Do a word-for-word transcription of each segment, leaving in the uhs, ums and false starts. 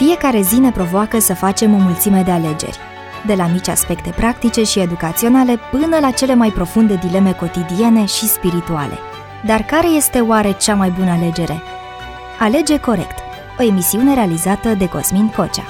Fiecare zi ne provoacă să facem o mulțime de alegeri, de la mici aspecte practice și educaționale până la cele mai profunde dileme cotidiene și spirituale. Dar care este oare cea mai bună alegere? Alege corect, o emisiune realizată de Cosmin Cocea.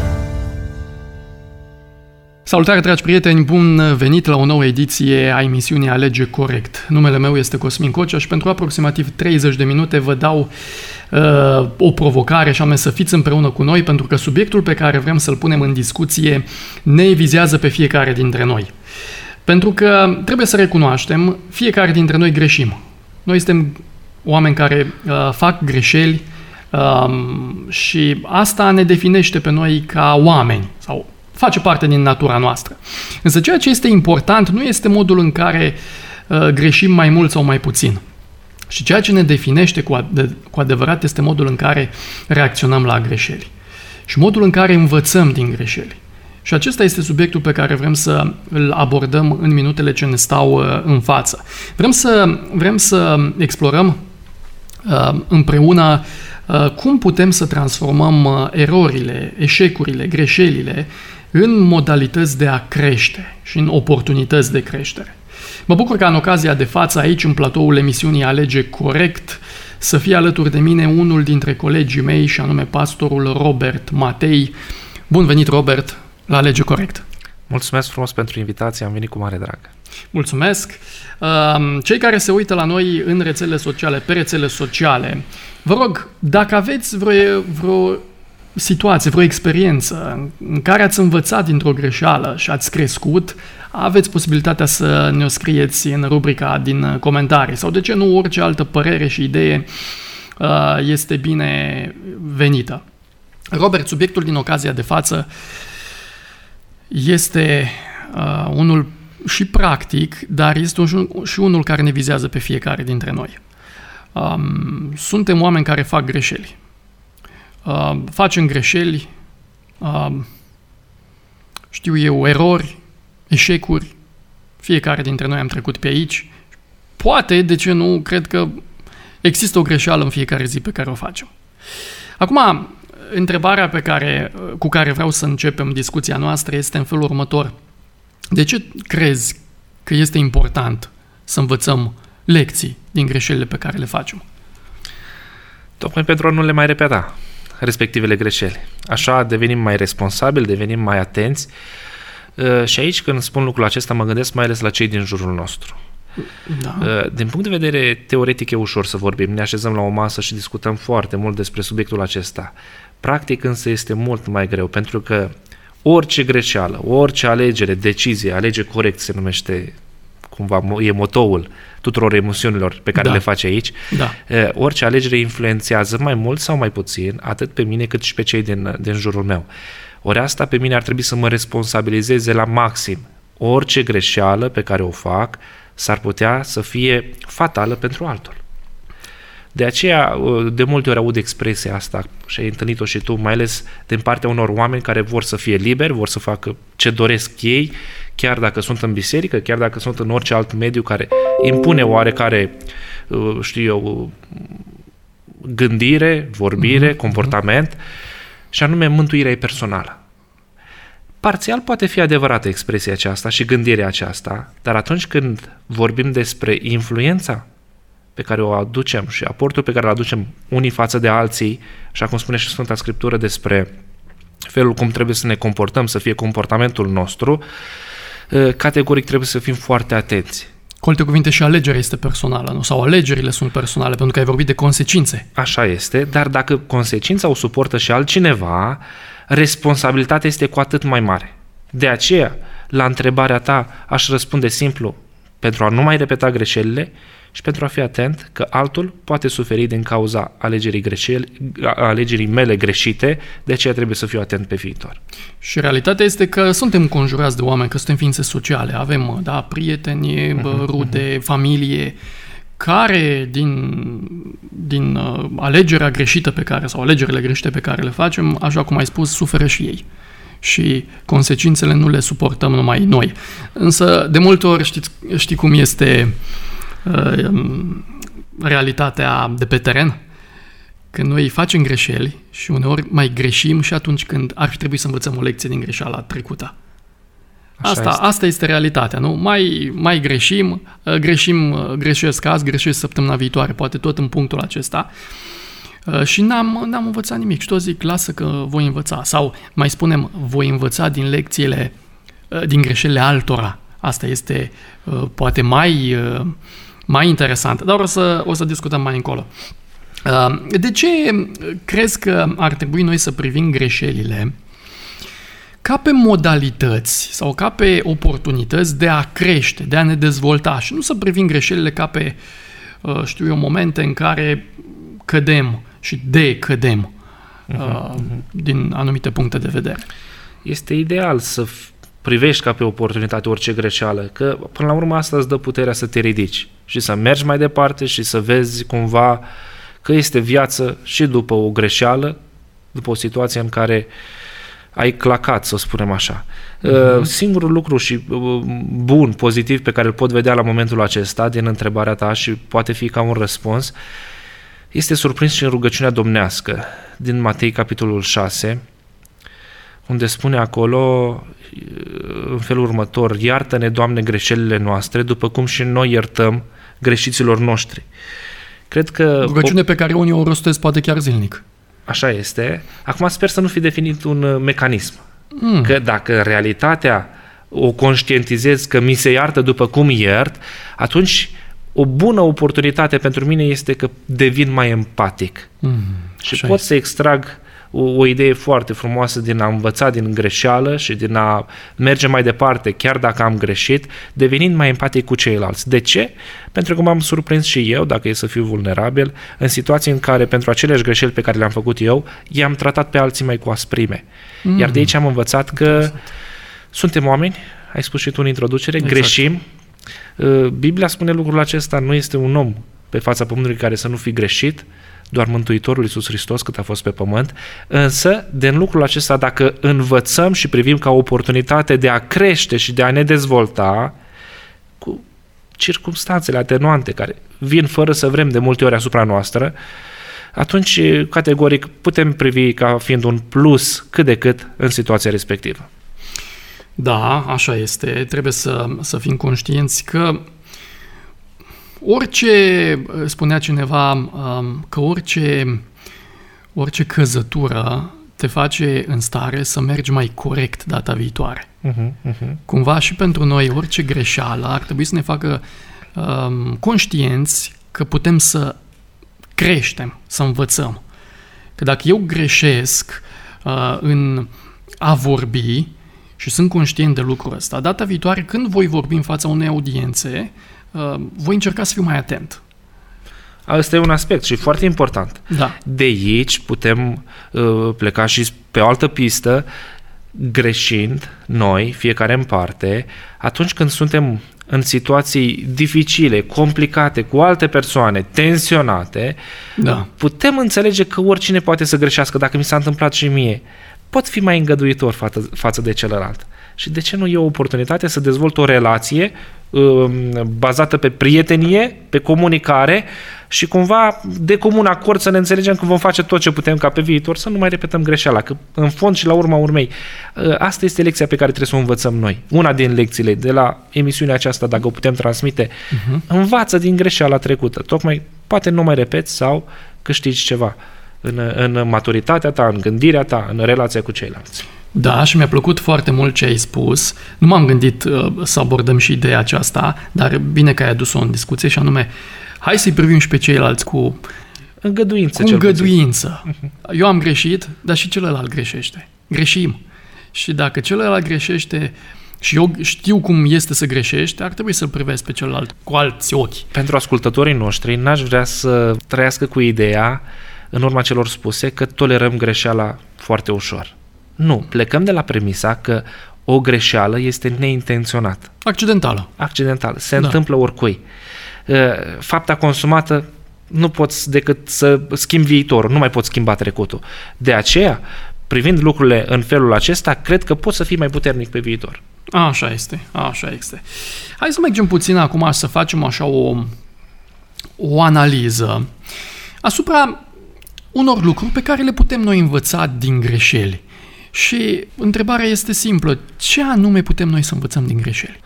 Salutare, dragi prieteni, bun venit la o nouă ediție a emisiunii Alege Corect. Numele meu este Cosmin Cocea și pentru aproximativ treizeci de minute vă dau uh, o provocare, și anume să fiți împreună cu noi, pentru că subiectul pe care vrem să-l punem în discuție ne vizează pe fiecare dintre noi. Pentru că trebuie să recunoaștem, fiecare dintre noi greșim. Noi suntem oameni care uh, fac greșeli uh, și asta ne definește pe noi ca oameni sau face parte din natura noastră. Însă ceea ce este important nu este modul în care uh, greșim mai mult sau mai puțin. Și ceea ce ne definește cu, ad- cu adevărat este modul în care reacționăm la greșeli. Și modul în care învățăm din greșeli. Și acesta este subiectul pe care vrem să îl abordăm în minutele ce ne stau uh, în față. Vrem să, vrem să explorăm uh, împreună uh, cum putem să transformăm uh, erorile, eșecurile, greșelile în modalități de a crește și în oportunități de creștere. Mă bucur ca în ocazia de față aici, în platoul emisiunii Alege Corect, să fie alături de mine unul dintre colegii mei, și anume pastorul Robert Matei. Bun venit, Robert, la Alege Corect! Mulțumesc frumos pentru invitație, am venit cu mare drag. Mulțumesc! Cei care se uită la noi în rețelele sociale, pe rețele sociale, vă rog, dacă aveți vreo, vreo situație, vreo experiență în care ați învățat dintr-o greșeală și ați crescut, aveți posibilitatea să ne o scrieți în rubrica din comentarii sau, de ce nu, orice altă părere și idee este bine venită. Robert, subiectul din ocazia de față este uh, unul și practic, dar este un, și unul care ne vizează pe fiecare dintre noi. Um, suntem oameni care fac greșeli. Uh, facem greșeli, uh, știu eu, erori, eșecuri. Fiecare dintre noi am trecut pe aici. Poate, de ce nu, cred că există o greșeală în fiecare zi pe care o facem. Acum, întrebarea pe care, cu care vreau să începem discuția noastră este în felul următor. De ce crezi că este important să învățăm lecții din greșelile pe care le facem? Tocmai pentru a nu le mai repeta respectivele greșeli. Așa devenim mai responsabili, devenim mai atenți. Și aici, când spun lucrul acesta, mă gândesc mai ales la cei din jurul nostru. Da. Din punct de vedere teoretic e ușor să vorbim, ne așezăm la o masă și discutăm foarte mult despre subiectul acesta. Practic însă este mult mai greu, pentru că orice greșeală, orice alegere, decizie, alege corect se numește, cumva e motoul tuturor emoțiunilor pe care da. le face aici, da. Orice alegere influențează mai mult sau mai puțin atât pe mine cât și pe cei din, din jurul meu. Ori asta pe mine ar trebui să mă responsabilizeze la maxim. Orice greșeală pe care o fac s-ar putea să fie fatală pentru altul. De aceea, de multe ori aud expresia asta și ai întâlnit-o și tu, mai ales din partea unor oameni care vor să fie liberi, vor să facă ce doresc ei, chiar dacă sunt în biserică, chiar dacă sunt în orice alt mediu care impune oarecare, știu eu, gândire, vorbire, mm-hmm. comportament, și anume mântuirea e personală. Parțial poate fi adevărată expresia aceasta și gândirea aceasta, dar atunci când vorbim despre influența pe care o aducem și aportul pe care îl aducem unii față de alții, așa cum spune și Sfânta Scriptură despre felul cum trebuie să ne comportăm, să fie comportamentul nostru, categoric trebuie să fim foarte atenți. Cu alte cuvinte, și alegerea este personală, nu? Sau alegerile sunt personale, pentru că ai vorbit de consecințe. Așa este, dar dacă consecința o suportă și altcineva, responsabilitatea este cu atât mai mare. De aceea, la întrebarea ta, aș răspunde simplu, pentru a nu mai repeta greșelile și pentru a fi atent că altul poate suferi din cauza alegerii, greșeli, alegerii mele greșite, de aceea trebuie să fiu atent pe viitor. Și realitatea este că suntem înconjurați de oameni, că suntem ființe sociale, avem, da, prieteni, uh-huh, rude, uh-huh. familie, care din, din uh, alegerea greșită pe care, sau alegerile greșite pe care le facem, așa cum ai spus, suferă și ei. Și consecințele nu le suportăm numai noi. Însă, de multe ori, știți, știi cum este uh, realitatea de pe teren? că noi facem greșeli și uneori mai greșim și atunci când ar fi trebuit să învățăm o lecție din greșeala trecută. Asta este. asta este realitatea, nu? Mai, mai greșim, greșim, greșesc azi, greșesc săptămâna viitoare, poate tot în punctul acesta. Și n-am, n-am învățat nimic. Și tot zic, lasă că voi învăța. Sau mai spunem, voi învăța din lecțiile, din greșelile altora. Asta este poate mai, mai interesant. Dar o să, o să discutăm mai încolo. De ce crezi că ar trebui noi să privim greșelile ca pe modalități sau ca pe oportunități de a crește, de a ne dezvolta și nu să privim greșelile ca pe, știu eu, momente în care cădem și decădem uh-huh, uh, din anumite puncte de vedere? Este ideal să privești ca pe oportunitate orice greșeală, că până la urmă asta îți dă puterea să te ridici și să mergi mai departe și să vezi cumva că este viață și după o greșeală, după o situație în care ai clacat, să spunem așa. Uh-huh. Singurul lucru și bun, pozitiv pe care îl pot vedea la momentul acesta din întrebarea ta și poate fi ca un răspuns, este surprins și în rugăciunea domnească din Matei, capitolul șase, unde spune acolo în felul următor: iartă-ne, Doamne, greșelile noastre, după cum și noi iertăm greșiților noștri. Cred că rugăciune pe care unii o rostesc poate chiar zilnic. Așa este. Acum sper să nu fi definit un mecanism. Mm. Că dacă realitatea o conștientizez că mi se iartă după cum iert, atunci o bună oportunitate pentru mine este că devin mai empatic. Mm. Și Așa pot este. să extrag o, o idee foarte frumoasă din a învăța din greșeală și din a merge mai departe, chiar dacă am greșit, devenind mai empatic cu ceilalți. De ce? Pentru că m-am surprins și eu, dacă e să fiu vulnerabil, în situații în care pentru aceleași greșeli pe care le-am făcut eu, i-am tratat pe alții mai cu asprime. Mm. Iar de aici am învățat că Interesant. Suntem oameni, ai spus și tu în introducere, exact. Greșim. Biblia spune lucrul acesta, nu este un om pe fața pământului care să nu fi greșit, doar Mântuitorul Iisus Hristos cât a fost pe pământ, însă din lucrul acesta, dacă învățăm și privim ca o oportunitate de a crește și de a ne dezvolta cu circumstanțele atenuante care vin fără să vrem de multe ori asupra noastră, atunci categoric putem privi ca fiind un plus cât de cât în situația respectivă. Da, așa este. Trebuie să, să fim conștienți că orice, spunea cineva, că orice, orice căzătură te face în stare să mergi mai corect data viitoare. Uh-huh, uh-huh. Cumva și pentru noi orice greșeală ar trebui să ne facă um, conștienți că putem să creștem, să învățăm. Că dacă eu greșesc uh, în a vorbi și sunt conștient de lucrul ăsta, data viitoare când voi vorbi în fața unei audiențe, uh, voi încerca să fiu mai atent. Asta e un aspect și foarte important. Da. De aici putem uh, pleca și pe o altă pistă, greșind noi, fiecare în parte, atunci când suntem în situații dificile, complicate, cu alte persoane, tensionate, da. putem înțelege că oricine poate să greșească. Dacă mi s-a întâmplat și mie, pot fi mai îngăduitor față, față de celălalt. Și de ce nu e o oportunitate să dezvolt o relație uh, bazată pe prietenie, pe comunicare și cumva de comun acord să ne înțelegem că vom face tot ce putem ca pe viitor să nu mai repetăm greșeala, că în fond și la urma urmei uh, asta este lecția pe care trebuie să o învățăm noi. Una din lecțiile de la emisiunea aceasta, dacă o putem transmite, uh-huh. învață din greșeala trecută. Tocmai poate nu mai repeți sau câștigi ceva în, în maturitatea ta, în gândirea ta, în relația cu ceilalți. Da, și mi-a plăcut foarte mult ce ai spus. Nu m-am gândit uh, să abordăm și ideea aceasta, dar bine că ai adus-o în discuție și anume, hai să-i privim și pe ceilalți cu îngăduință. Cu îngăduință. Eu am greșit, dar și celălalt greșește. Greșim. Și dacă celălalt greșește și eu știu cum este să greșești, ar trebui să-l privesc pe celălalt cu alți ochi. Pentru ascultătorii noștri, n-aș vrea să trăiască cu ideea, în urma celor spuse, că tolerăm greșeala foarte ușor. Nu, plecăm de la premisa că o greșeală este neintenționată. Accidentală. Accidentală. Se da. întâmplă oricui. Fapta consumată nu poți decât să schimbi viitorul, nu mai poți schimba trecutul. De aceea, privind lucrurile în felul acesta, cred că poți să fii mai puternic pe viitor. Așa este, așa este. Hai să mergem puțin acum să facem așa o, o analiză asupra unor lucruri pe care le putem noi învăța din greșeli. Și întrebarea este simplă. Ce anume putem noi să învățăm din greșeli?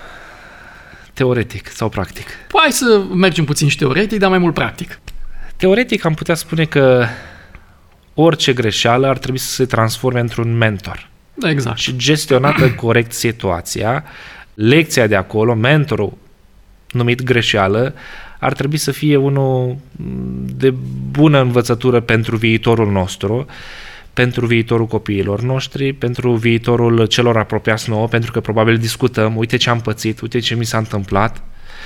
Teoretic sau practic? Hai să mergem puțin și teoretic, dar mai mult practic. Teoretic am putea spune că orice greșeală ar trebui să se transforme într-un mentor. Exact. Și gestionată corect situația, lecția de acolo, mentorul numit greșeală, ar trebui să fie unul de bună învățătură pentru viitorul nostru, pentru viitorul copiilor noștri, pentru viitorul celor apropiați nouă, pentru că probabil discutăm, uite ce am pățit, uite ce mi s-a întâmplat.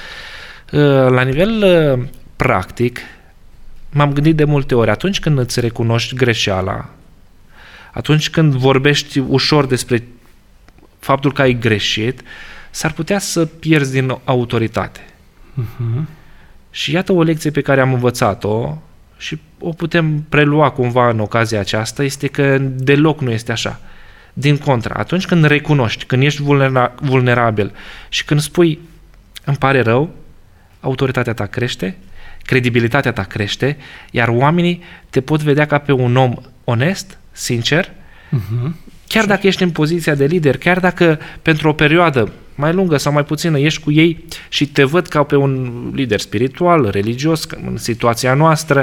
La nivel practic, m-am gândit de multe ori, atunci când îți recunoști greșeala, atunci când vorbești ușor despre faptul că ai greșit, s-ar putea să pierzi din autoritate. Uh-huh. Și iată o lecție pe care am învățat-o și o putem prelua cumva în ocazia aceasta, este că deloc nu este așa. Din contră, atunci când recunoști, când ești vulnera- vulnerabil și când spui îmi pare rău, autoritatea ta crește, credibilitatea ta crește, iar oamenii te pot vedea ca pe un om onest, sincer, uh-huh. Chiar dacă ești în poziția de lider, chiar dacă pentru o perioadă mai lungă sau mai puțină ești cu ei și te văd ca pe un lider spiritual, religios, în situația noastră,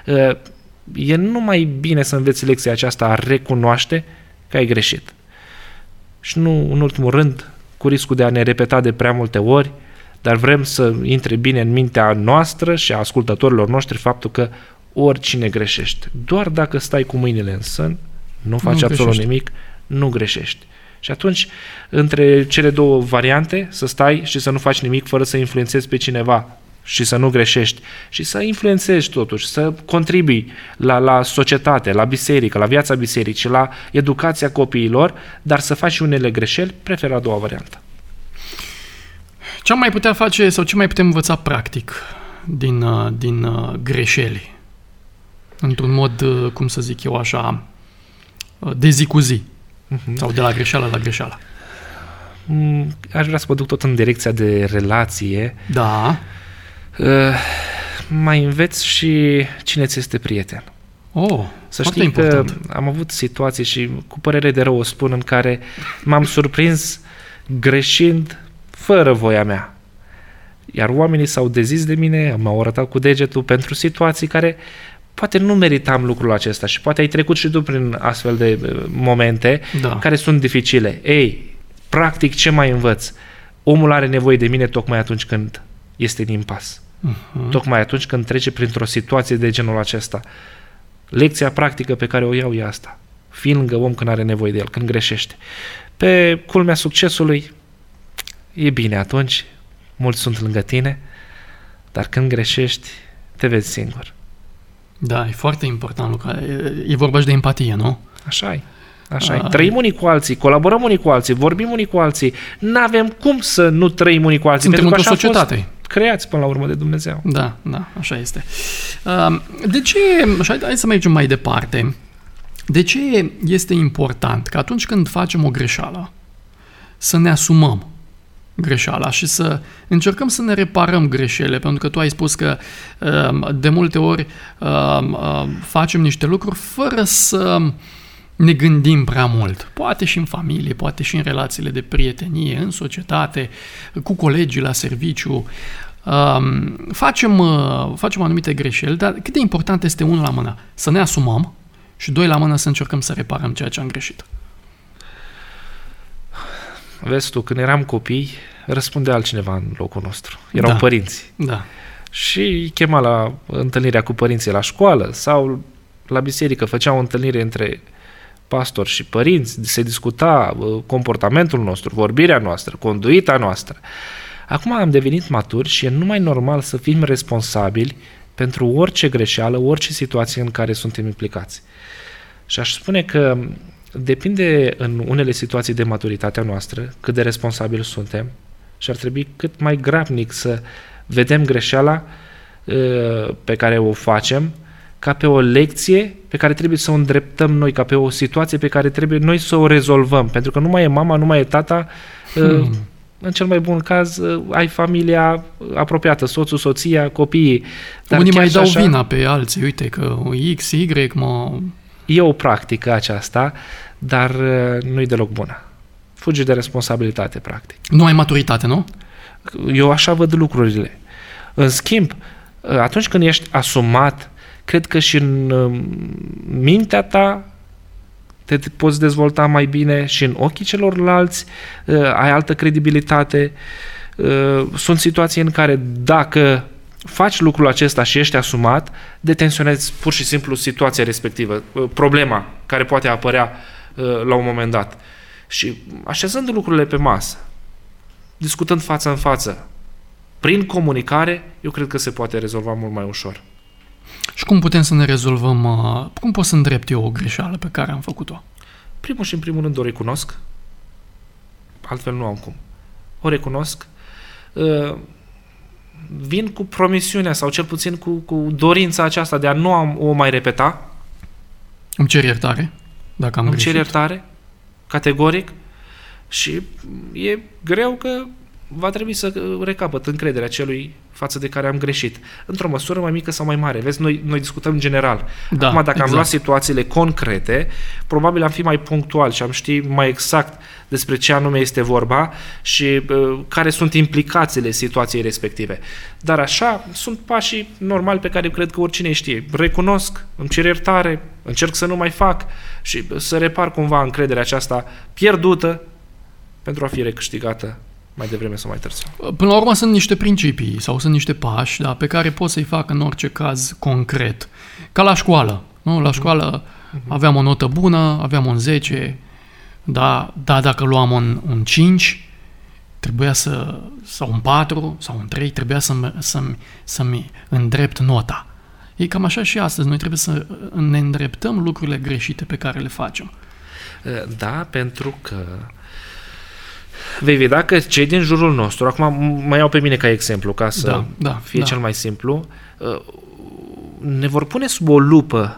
e numai bine să înveți lecția aceasta a recunoaște că ai greșit. Și nu, în ultimul rând, cu riscul de a ne repeta de prea multe ori, dar vrem să intre bine în mintea noastră și a ascultătorilor noștri faptul că oricine greșește. Doar dacă stai cu mâinile în sân, nu faci nu absolut greșești. nimic, nu greșești. Și atunci, între cele două variante, să stai și să nu faci nimic fără să influențezi pe cineva și să nu greșești și să influențezi totuși, să contribui la, la societate, la biserică, la viața bisericii, la educația copiilor, dar să faci unele greșeli, prefer a doua variantă. Ce am mai putea face sau ce mai putem învăța practic din, din greșeli? Într-un mod, cum să zic eu așa, de zi cu zi. Uh-huh. Sau de la greșeală la greșeală. Aș vrea să mă duc tot în direcția de relație. Da. Uh, mai înveți și cine ți este prieten. Oh, să știi important. Că am avut situații și cu părere de rău o spun în care m-am surprins greșind fără voia mea. Iar oamenii s-au dezis de mine, m-au arătat cu degetul pentru situații care poate nu meritam lucrul acesta și poate ai trecut și tu prin astfel de momente da. care sunt dificile. Ei, practic ce mai învăț? Omul are nevoie de mine tocmai atunci când este în impas. Uh-huh. Tocmai atunci când trece printr-o situație de genul acesta. Lecția practică pe care o iau e asta. Fii lângă om când are nevoie de el, când greșește. Pe culmea succesului e bine atunci, mulți sunt lângă tine, dar când greșești, te vezi singur. Da, e foarte important lucru. E, e vorba și de empatie, nu? Așa e. Așa e. Trăim unii cu alții, colaborăm unii cu alții, vorbim unii cu alții. N-avem cum să nu trăim unii cu alții. Suntem într-o societate. Creați până la urmă de Dumnezeu. Da, da, așa este. De ce, așa, hai să mergem mai departe, de ce este important că atunci când facem o greșeală să ne asumăm greșeala și să încercăm să ne reparăm greșelile, pentru că tu ai spus că de multe ori facem niște lucruri fără să ne gândim prea mult. Poate și în familie, poate și în relațiile de prietenie, în societate, cu colegii la serviciu. Facem, facem anumite greșeli, dar cât de important este, unul la mână, să ne asumăm și doi la mână să încercăm să reparăm ceea ce am greșit. Vezi tu, când eram copii, răspundea altcineva în locul nostru. Erau da. părinții. Da. Și îi chema la întâlnirea cu părinții la școală sau la biserică, făcea o întâlnire între pastori și părinți, se discuta comportamentul nostru, vorbirea noastră, conduita noastră. Acum am devenit maturi și e numai normal să fim responsabili pentru orice greșeală, orice situație în care suntem implicați. Și aș spune că depinde în unele situații de maturitatea noastră, cât de responsabili suntem și ar trebui cât mai grabnic să vedem greșeala pe care o facem ca pe o lecție pe care trebuie să o îndreptăm noi, ca pe o situație pe care trebuie noi să o rezolvăm. Pentru că nu mai e mama, nu mai e tata, hmm. în cel mai bun caz, ai familia apropiată, soțul, soția, copiii. Dar unii mai dau așa, vina pe alții, uite că X, Y, mă... E o practică aceasta, dar nu-i deloc bună. Fugi de responsabilitate, practic. Nu ai maturitate, nu? Eu așa văd lucrurile. În schimb, atunci când ești asumat, cred că și în mintea ta te poți dezvolta mai bine și în ochii celorlalți ai altă credibilitate. Sunt situații în care dacă faci lucrul acesta și ești asumat, detenționezi pur și simplu situația respectivă, problema care poate apărea la un moment dat. Și așezând lucrurile pe masă, discutând față în față, prin comunicare, eu cred că se poate rezolva mult mai ușor. Și cum putem să ne rezolvăm, cum pot să îndrept eu o greșeală pe care am făcut-o? Primul și în primul rând o recunosc, altfel nu am cum. O recunosc, vin cu promisiunea sau cel puțin cu, cu dorința aceasta de a nu am, o mai repeta. Îmi cer iertare, dacă am Îmi greșit. cer iertare, categoric, și e greu că va trebui să recapăt încrederea celui față de care am greșit. Într-o măsură mai mică sau mai mare. Vezi, noi, noi discutăm general. Da, Acum, dacă exact. am luat situațiile concrete, probabil am fi mai punctual și am ști mai exact despre ce anume este vorba și uh, care sunt implicațiile situației respective. Dar așa, sunt pașii normali pe care cred că oricine știe. Recunosc, îmi cer iertare, încerc să nu mai fac și să repar cumva încrederea aceasta pierdută pentru a fi recâștigată mai devreme sau mai târziu. Până la urmă sunt niște principii sau sunt niște pași, da, pe care poți să-i fac în orice caz concret. Ca la școală. Nu? La școală uh-huh. aveam o notă bună, aveam un zece, da, da, dacă luam un, un cinci, trebuia să, sau un patru, sau un trei, trebuia să-mi, să-mi, să-mi îndrept nota. E cam așa și astăzi. Noi trebuie să ne îndreptăm lucrurile greșite pe care le facem. Da, pentru că vei vedea că cei din jurul nostru, acum mă iau pe mine ca exemplu, ca să da, da, fie da. cel mai simplu, ne vor pune sub o lupă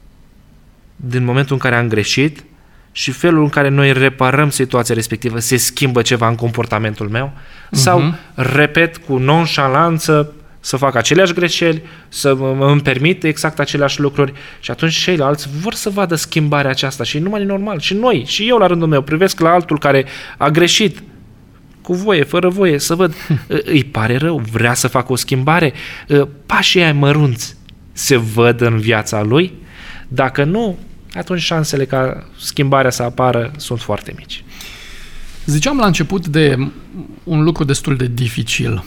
din momentul în care am greșit și felul în care noi reparăm situația respectivă, se schimbă ceva în comportamentul meu, uh-huh. sau repet cu nonșalanță să fac aceleași greșeli, să îmi permit exact aceleași lucruri și atunci ceilalți vor să vadă schimbarea aceasta și numai normal. Și noi, și eu la rândul meu, privesc la altul care a greșit cu voie, fără voie, să văd, îi pare rău, vrea să facă o schimbare, pașii aia mărunți se văd în viața lui, dacă nu, atunci șansele ca schimbarea să apară sunt foarte mici. Ziceam la început de un lucru destul de dificil,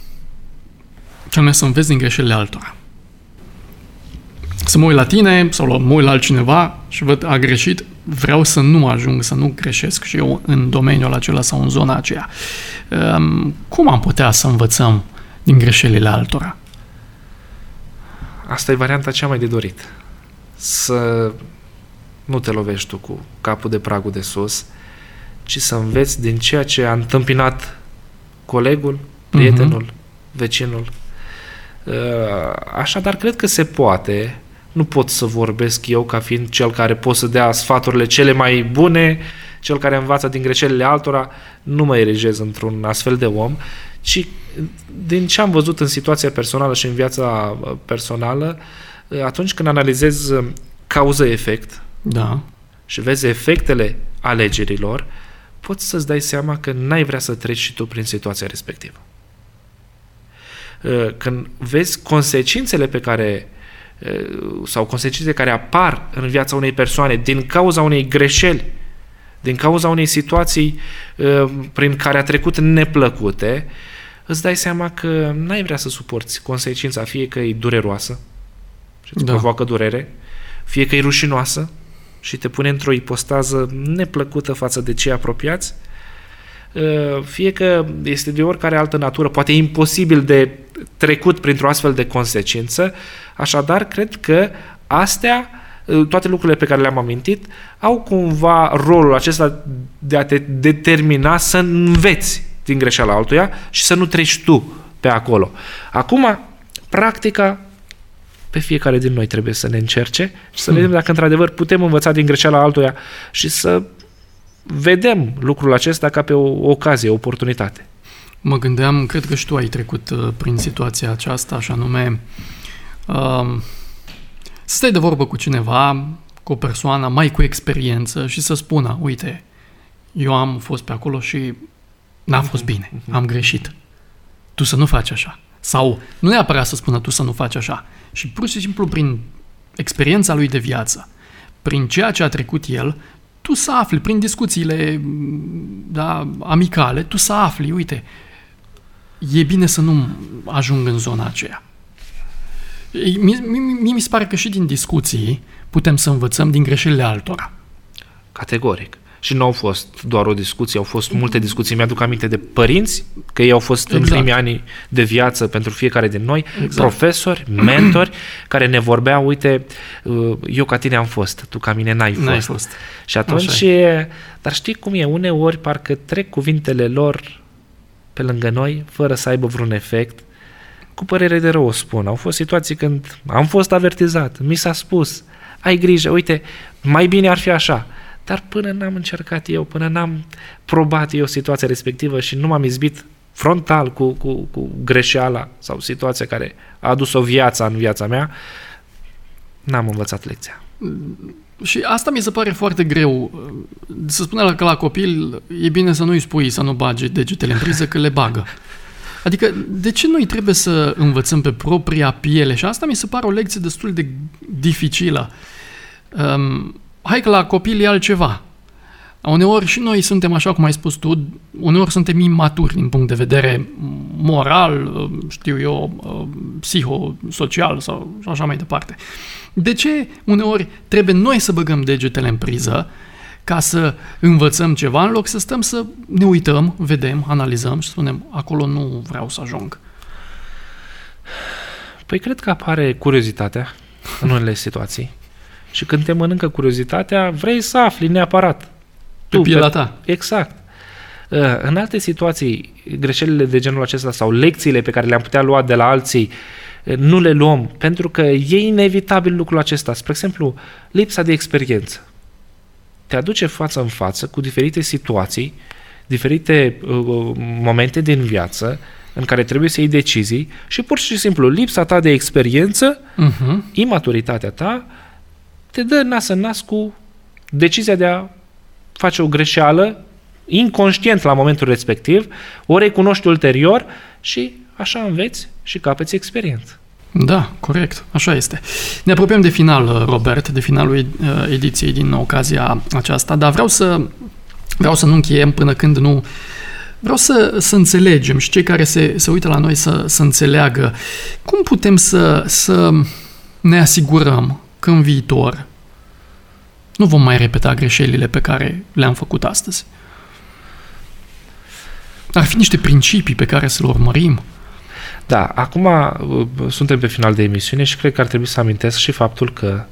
ce anume să înveți din greșelile altora. Să mă uit la tine sau mă uit la altcineva și văd a greșit, vreau să nu ajung, să nu greșesc și eu în domeniul acela sau în zona aceea. Cum am putea să învățăm din greșelile altora? Asta e varianta cea mai de dorit. Să nu te lovești tu cu capul de pragul de sus, ci să înveți din ceea ce a întâmpinat colegul, prietenul, uh-huh. vecinul. Așadar, cred că se poate. Nu pot să vorbesc eu ca fiind cel care pot să dea sfaturile cele mai bune, cel care învață din greșelile altora. Nu mă erigez într-un astfel de om, ci din ce am văzut în situația personală și în viața personală, atunci când analizez cauză-efect, da. și vezi efectele alegerilor, poți să-ți dai seama că n-ai vrea să treci și tu prin situația respectivă. Când vezi consecințele pe care sau consecințele care apar în viața unei persoane din cauza unei greșeli, din cauza unei situații prin care a trecut neplăcute, îți dai seama că n-ai vrea să suporți consecința, fie că e dureroasă și îți da. provoacă durere, fie că e rușinoasă și te pune într-o ipostază neplăcută față de cei apropiați, fie că este de oricare altă natură, poate imposibil de trecut printr-o astfel de consecință. Așadar, cred că astea, toate lucrurile pe care le-am amintit, au cumva rolul acesta de a te determina să înveți din greșeala altuia și să nu treci tu pe acolo. Acum, practica pe fiecare din noi trebuie să ne încerce și să hmm. vedem dacă într-adevăr putem învăța din greșeala altuia și să vedem lucrul acesta ca pe o ocazie, o oportunitate. Mă gândeam, cred că și tu ai trecut uh, prin situația aceasta, și anume uh, să stai de vorbă cu cineva, cu o persoană mai cu experiență și să spună, uite, eu am fost pe acolo și n-a fost bine, am greșit. Tu să nu faci așa. Sau nu neapărat să spună tu să nu faci așa. Și pur și simplu prin experiența lui de viață, prin ceea ce a trecut el, tu să afli, prin discuțiile da, amicale, tu să afli, uite, e bine să nu ajung în zona aceea. Mie mi se pare că și din discuții putem să învățăm din greșelile altora. Categoric. Și nu au fost doar o discuție, au fost multe discuții. Mi-aduc aminte de părinți, că ei au fost exact. în primii ani de viață pentru fiecare din noi, exact. profesori, mentori, care ne vorbeau, uite, eu ca tine am fost, tu ca mine n-ai fost. N-ai fost. Și atunci, dar știi cum e, uneori parcă trec cuvintele lor pe lângă noi, fără să aibă vreun efect. Cu părere de rău o spun. Au fost situații când am fost avertizat, mi s-a spus, ai grijă, uite, mai bine ar fi așa. Dar până n-am încercat eu, până n-am probat eu situația respectivă și nu m-am izbit frontal cu, cu, cu greșeala sau situația care a adus o viață în viața mea, n-am învățat lecția. Și asta mi se pare foarte greu. Să spune că la copil e bine să nu-i spui să nu bage degetele în priză, că le bagă. Adică, de ce noi trebuie să învățăm pe propria piele? Și asta mi se pare o lecție destul de dificilă. Um, hai că la copil e altceva. Uneori și noi suntem, așa cum ai spus tu, uneori suntem imaturi din punct de vedere moral, știu eu, psihosocial sau așa mai departe. De ce uneori trebuie noi să băgăm degetele în priză ca să învățăm ceva, în loc să stăm să ne uităm, vedem, analizăm și spunem, acolo nu vreau să ajung? Păi cred că apare curiozitatea în unele situații. Și când te mănâncă curiozitatea, vrei să afli neapărat. Pe pielea ta. Exact. În alte situații, greșelile de genul acesta sau lecțiile pe care le-am putea lua de la alții, nu le luăm, pentru că e inevitabil lucrul acesta. Spre exemplu, lipsa de experiență. Te aduce față în față cu diferite situații, diferite uh, momente din viață în care trebuie să iei decizii și pur și simplu lipsa ta de experiență, uh-huh. imaturitatea ta, te dă nas în nas cu decizia de a face o greșeală inconștient la momentul respectiv, o recunoști ulterior și așa înveți și capeți experiență. Da, corect, așa este. Ne apropiem de final, Robert, de finalul ediției din ocazia aceasta, dar vreau să, vreau să nu încheiem până când nu... Vreau să, să înțelegem și cei care se, se uită la noi să, să înțeleagă cum putem să, să ne asigurăm că în viitor nu vom mai repeta greșelile pe care le-am făcut astăzi. Ar fi niște principii pe care să le urmărim. Da, acum suntem pe final de emisiune și cred că ar trebui să amintesc și faptul că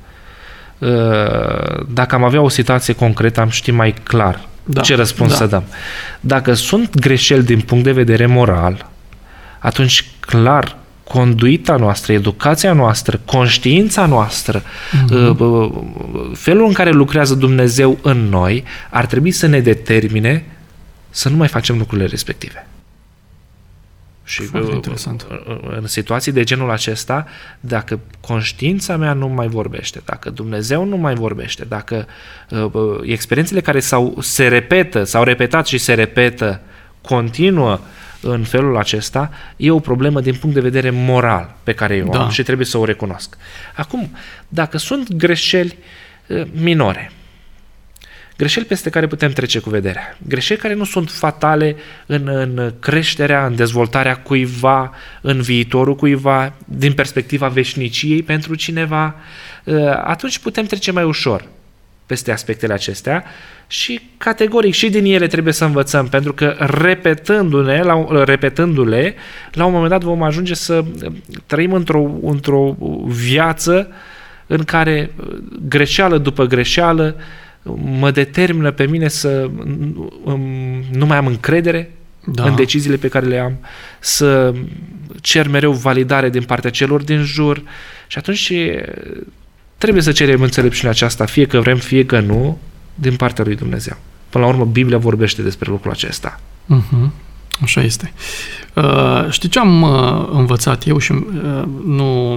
dacă am avea o situație concretă, am ști mai clar da, ce răspuns da. să dăm. Dacă sunt greșeli din punct de vedere moral, atunci clar conduita noastră, educația noastră, conștiința noastră, mm-hmm. felul în care lucrează Dumnezeu în noi, ar trebui să ne determine să nu mai facem lucrurile respective. Și interesant. În situații de genul acesta, dacă conștiința mea nu mai vorbește, dacă Dumnezeu nu mai vorbește, dacă uh, experiențele care s-au, se repetă, s-au repetat și se repetă, continuă în felul acesta, e o problemă din punct de vedere moral pe care eu da. am și trebuie să o recunosc. Acum, dacă sunt greșeli uh, minore, greșeli peste care putem trece cu vederea. Greșeli care nu sunt fatale în, în creșterea, în dezvoltarea cuiva, în viitorul cuiva, din perspectiva veșniciei pentru cineva, atunci putem trece mai ușor peste aspectele acestea și categoric și din ele trebuie să învățăm, pentru că repetându-le, la, repetându-le, la un moment dat vom ajunge să trăim într-o, într-o viață în care greșeală după greșeală mă determină pe mine să nu mai am încredere da. în deciziile pe care le am, să cer mereu validare din partea celor din jur și atunci trebuie să cerem înțelepciunea aceasta, fie că vrem, fie că nu, din partea lui Dumnezeu. Până la urmă, Biblia vorbește despre lucrul acesta. Uh-huh. Așa este. Uh, știi ce am uh, învățat eu și uh, nu,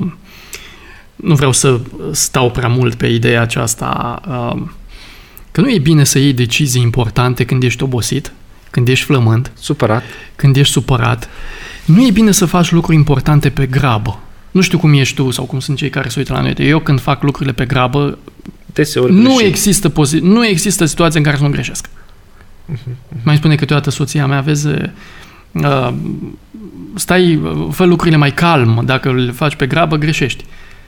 nu vreau să stau prea mult pe ideea aceasta, uh, că nu e bine să iei decizii importante când ești obosit, când ești flământ, supărat, când ești supărat. Nu e bine să faci lucruri importante pe grabă. Nu știu cum ești tu sau cum sunt cei care se uită la noi. Eu când fac lucrurile pe grabă, nu există, posi- nu există situație în care să nu greșesc. Uh-huh. Mai spune câteodată soția mea, vezi, uh, stai, fă lucrurile mai calm, dacă le faci pe grabă, greșești.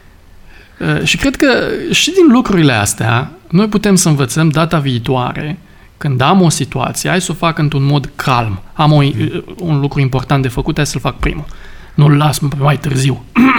Uh, și cred că și din lucrurile astea, noi putem să învățăm data viitoare, când am o situație, hai să o fac într-un mod calm. Am o, un lucru important de făcut, hai să-l fac primul. Nu-l las pe mai târziu.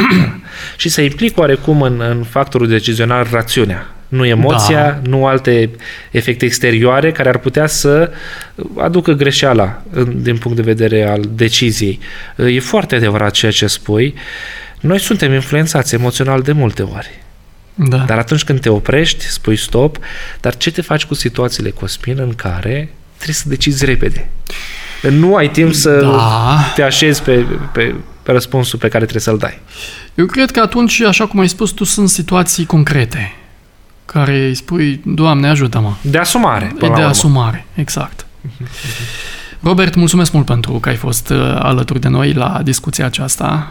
Și să implic oarecum în, în factorul decizional rațiunea. Nu emoția, da. Nu alte efecte exterioare care ar putea să aducă greșeala din punct de vedere al deciziei. E foarte adevărat ceea ce spui. Noi suntem influențați emoțional de multe ori. Da. Dar atunci când te oprești, spui stop, dar ce te faci cu situațiile, Cosmin, în care trebuie să decizi repede? Nu ai timp să da. te așezi pe, pe, pe răspunsul pe care trebuie să-l dai. Eu cred că atunci, așa cum ai spus tu, sunt situații concrete care îi spui, Doamne, ajută-mă. De asumare. De asumare, exact. Robert, mulțumesc mult pentru că ai fost alături de noi la discuția aceasta.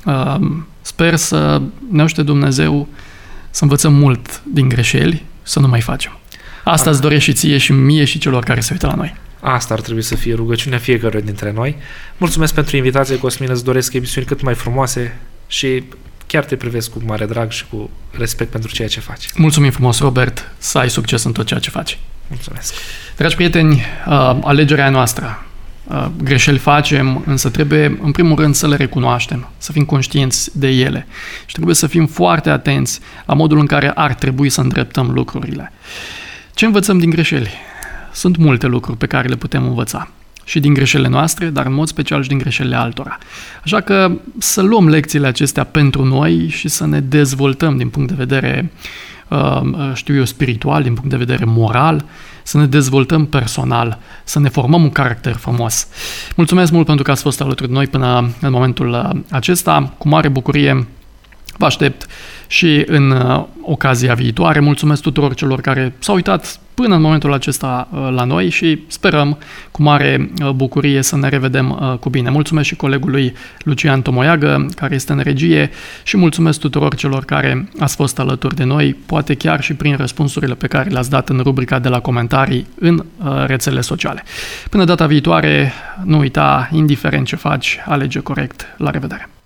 Sper să ne ajute Dumnezeu să învățăm mult din greșeli, să nu mai facem. Asta îți doresc și ție și mie și celor care se uită la noi. Asta ar trebui să fie rugăciunea fiecăruia dintre noi. Mulțumesc pentru invitație, Cosmin, îți doresc emisiuni cât mai frumoase și chiar te privesc cu mare drag și cu respect pentru ceea ce faci. Mulțumim frumos, Robert, să ai succes în tot ceea ce faci. Mulțumesc. Dragi prieteni, alegerea noastră. Greșeli facem, însă trebuie, în primul rând, să le recunoaștem, să fim conștienți de ele și trebuie să fim foarte atenți la modul în care ar trebui să îndreptăm lucrurile. Ce învățăm din greșeli? Sunt multe lucruri pe care le putem învăța. Și din greșelile noastre, dar în mod special și din greșelile altora. Așa că să luăm lecțiile acestea pentru noi și să ne dezvoltăm din punct de vedere, știu eu, spiritual, din punct de vedere moral, să ne dezvoltăm personal, să ne formăm un caracter frumos. Mulțumesc mult pentru că ați fost alături de noi până în momentul acesta. Cu mare bucurie vă aștept și în ocazia viitoare. Mulțumesc tuturor celor care s-au uitat până în momentul acesta la noi și sperăm cu mare bucurie să ne revedem cu bine. Mulțumesc și colegului Lucian Tomoiagă, care este în regie, și mulțumesc tuturor celor care ați fost alături de noi, poate chiar și prin răspunsurile pe care le-ați dat în rubrica de la comentarii în rețelele sociale. Până data viitoare, nu uita, indiferent ce faci, alege corect. La revedere!